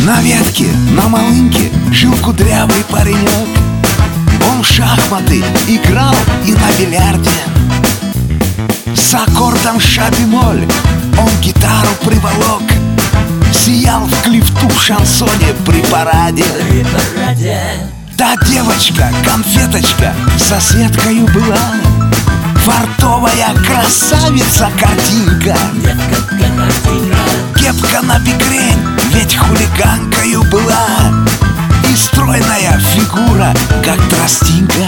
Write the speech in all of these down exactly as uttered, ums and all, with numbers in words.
На ветке, на малынке жил кудрявый паренек. Он в шахматы играл и на бильярде. С аккордом ша-бемоль он гитару приволок. Сиял в клифту в шансоне при параде. Та девочка, конфеточка, соседкою была. Фартовая красавица картинка. Кепка на бикрень, ведь хулиганкою была. И стройная фигура, как тростинка.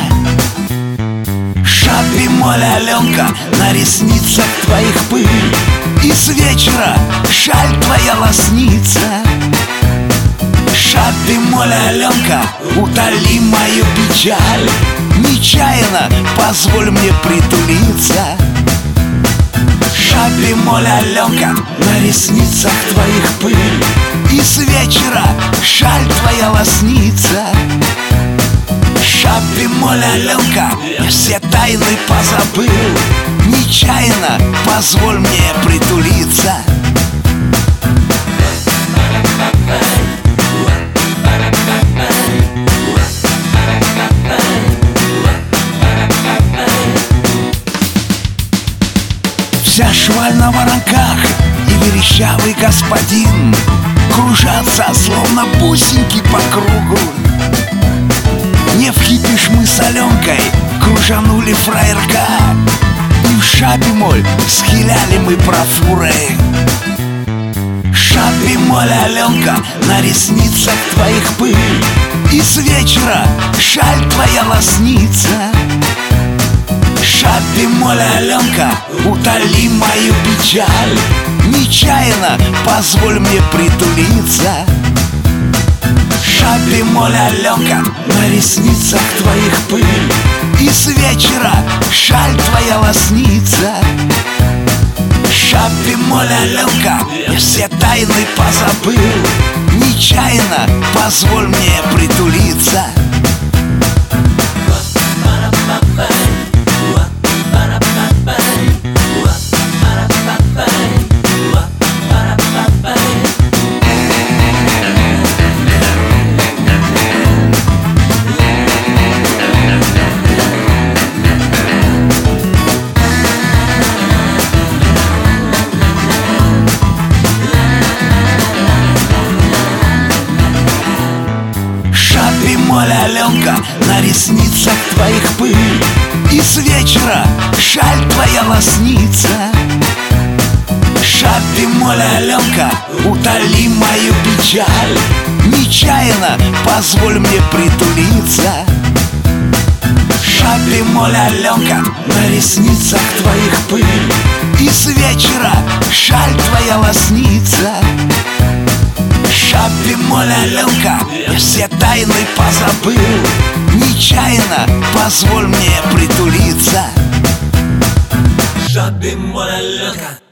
Ша-бемоль, Аленка, на ресницах твоих пыль. И с вечера шаль твоя лоснится. Ша-бемоль, Аленка, утоли мою печаль. Нечаянно позволь мне притулиться. Ша-бемоль, Аленка, на ресницах твоих пыль. И с вечера шаль твоя лоснится. Ша-бемоль, Аленка, я все тайны позабыл. Нечаянно позволь мне притулиться. Вся шваль на воронках и верещавый господин кружатся, словно бусинки по кругу. Не вхитишь мы с Аленкой, кружанули фраерка. И в ша-бемоль схиляли мы бравурой. Ша-бемоль, Аленка, на ресницах твоих пыль. И с вечера шаль твоя лоснится. Ша-бемоль, Аленка, утоли мою печаль. Нечаянно позволь мне притулиться. Ша-бемоль, Аленка, на ресницах твоих пыль. И с вечера шаль твоя лоснится. Ша-бемоль, Аленка, я все тайны позабыл. Нечаянно позволь мне притулиться. Ша-бемоль, Аленка, на ресницах твоих пыль. И с вечера шаль твоя лоснится. Ша-бемоль, Аленка, утоли мою печаль. Нечаянно позволь мне притулиться. Ша-бемоль, Аленка, на ресницах твоих пыль. И с вечера шаль твоя лоснится. Ша-бемоль, Аленка, я все тайны позабыл. Нечаянно позволь мне притулиться. Ша-бемоль, Аленка.